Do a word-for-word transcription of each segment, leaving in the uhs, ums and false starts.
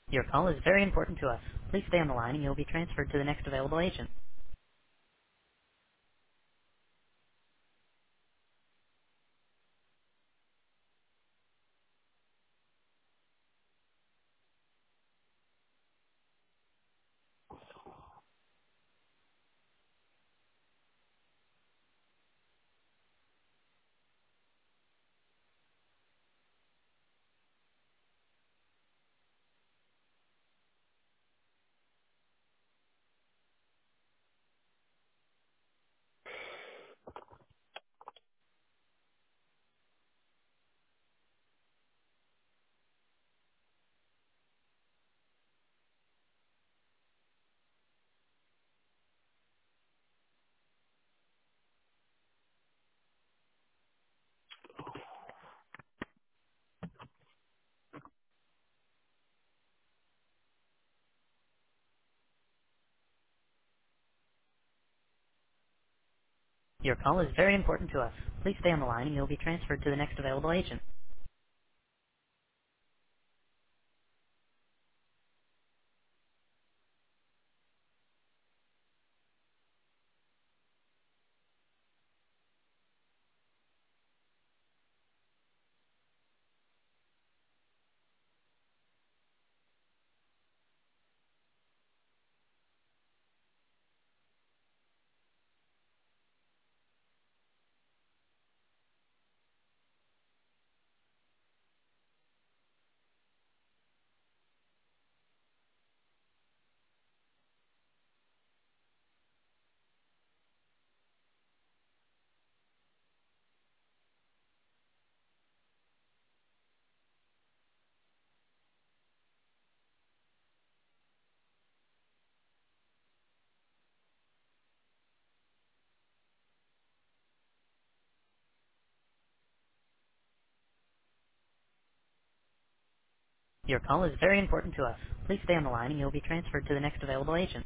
Your call is very important to us. Please stay on the line and you'll be transferred to the next available agent. Your call is very important to us. Please stay on the line and you'll be transferred to the next available agent. Your call is very important to us. Please stay on the line and you'll be transferred to the next available agent.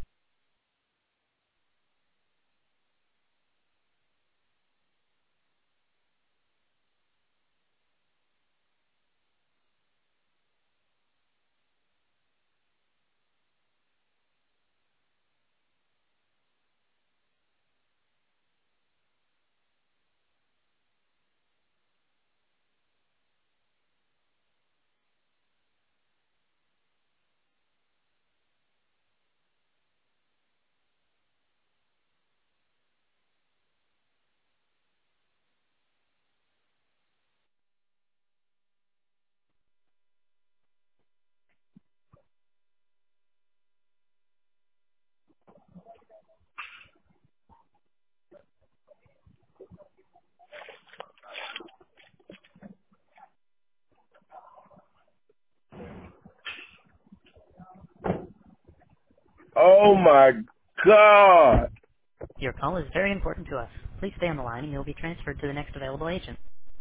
Oh my God. Your call is very important to us. Please stay on the line and you'll be transferred to the next available agent.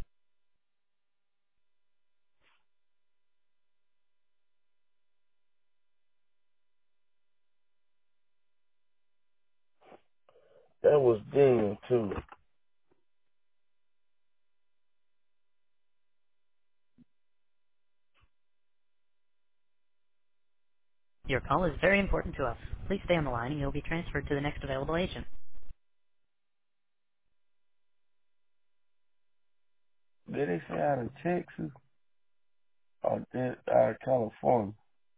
That was Demon too. Your call is very important to us. Please stay on the line and you'll be transferred to the next available agent. Did they say out of Texas or did out of California?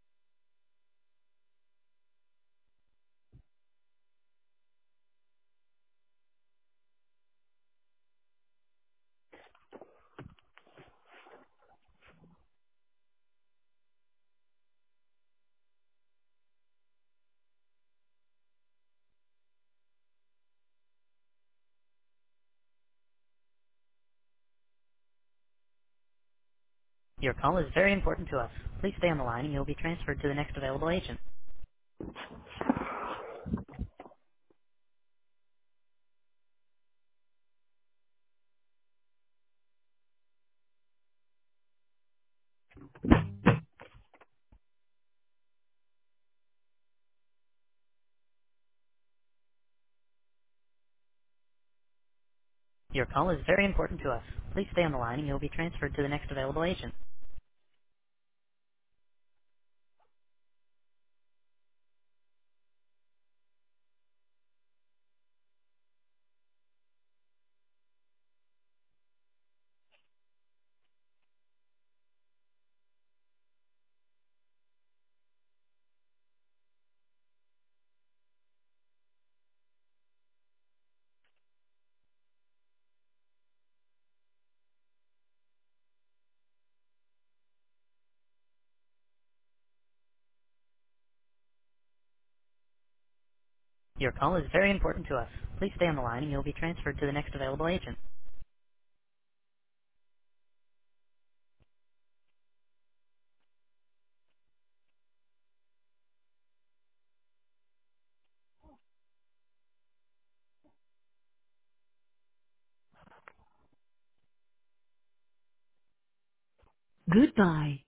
Your call is very important to us. Please stay on the line and you'll be transferred to the next available agent. Your call is very important to us. Please stay on the line and you'll be transferred to the next available agent. Your call is very important to us. Please stay on the line and you'll be transferred to the next available agent. Goodbye.